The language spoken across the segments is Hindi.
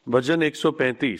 भजन 135।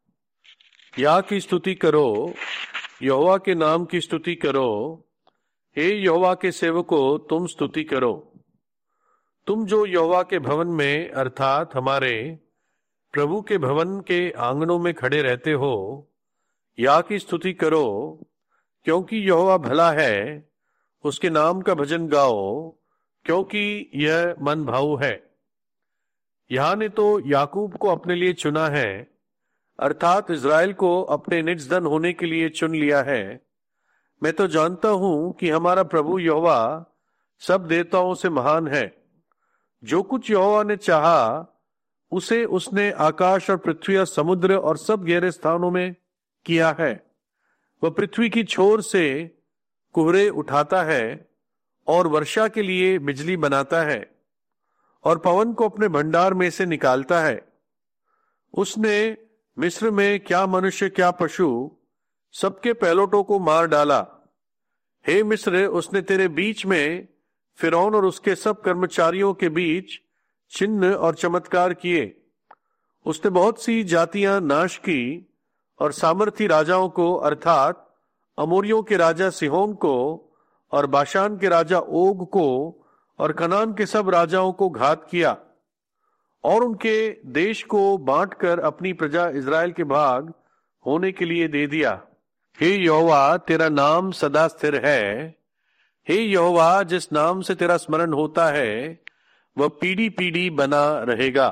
या की स्तुति करो, यहोवा के नाम की स्तुति करो। हे यहोवा के सेवको, तुम स्तुति करो। तुम जो यहोवा के भवन में अर्थात हमारे प्रभु के भवन के आंगनों में खड़े रहते हो, या की स्तुति करो, क्योंकि यहोवा भला है। उसके नाम का भजन गाओ, क्योंकि यह मन भाऊ है। यहां ने तो याकूब को अपने लिए चुना है, अर्थात इज़राइल को अपने निज धन होने के लिए चुन लिया है। मैं तो जानता हूं कि हमारा प्रभु यहोवा सब देवताओं से महान है। जो कुछ यहोवा ने चाहा उसे उसने आकाश और पृथ्वी और समुद्र और सब गहरे स्थानों में किया है। वह पृथ्वी की छोर से कुहरे उठाता है और वर्षा के लिए बिजली बनाता है और पवन को अपने भंडार में से निकालता है। उसने मिस्र में क्या मनुष्य क्या पशु सबके पहलोटों को मार डाला। हे मिस्र, उसने तेरे बीच में फिरौन और उसके सब कर्मचारियों के बीच चिन्ह और चमत्कार किए। उसने बहुत सी जातियां नाश की और सामर्थी राजाओं को अर्थात अमोरियों के राजा सिहोन को और बाशान के राजा ओग को और कनान के सब राजाओं को घात किया और उनके देश को बांटकर अपनी प्रजा इज़राइल के भाग होने के लिए दे दिया। हे यहोवा, तेरा नाम सदा स्थिर है। हे यहोवा, जिस नाम से तेरा स्मरण होता है वह पीढ़ी पीढ़ी बना रहेगा।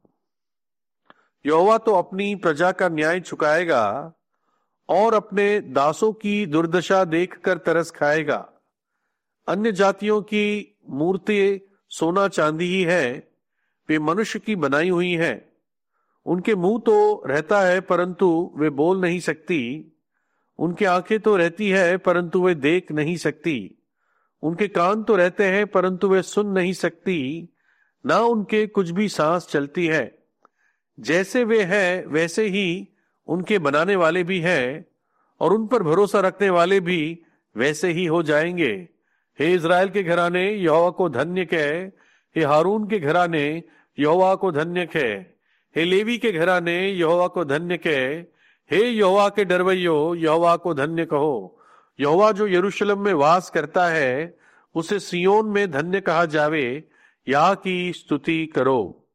यहोवा तो अपनी प्रजा का न्याय चुकाएगा और अपने दासों की दुर्दशा देखकर तरस खाएगा। अन्य जातियों की मूर्तें सोना चांदी ही है, वे मनुष्य की बनाई हुई हैं। उनके मुंह तो रहता है परंतु वे बोल नहीं सकती। उनकी आंखें तो रहती है परंतु वे देख नहीं सकती। उनके कान तो रहते हैं परंतु वे सुन नहीं सकती, ना उनके कुछ भी सांस चलती है। जैसे वे हैं वैसे ही उनके बनाने वाले भी हैं और उन पर भरोसा रखने वाले भी वैसे ही हो जाएंगे। हे इज़राइल के घराने, यहोवा को धन्य कह। हे हारून के घराने, यहोवा को धन्य कह। हे लेवी के घराने, यहोवा को धन्य कह। हे यहोवा के डरवैयो, यहोवा को धन्य कहो। यहोवा जो यरूशलेम में वास करता है, उसे सिय्योन में धन्य कहा जावे। या की स्तुति करो।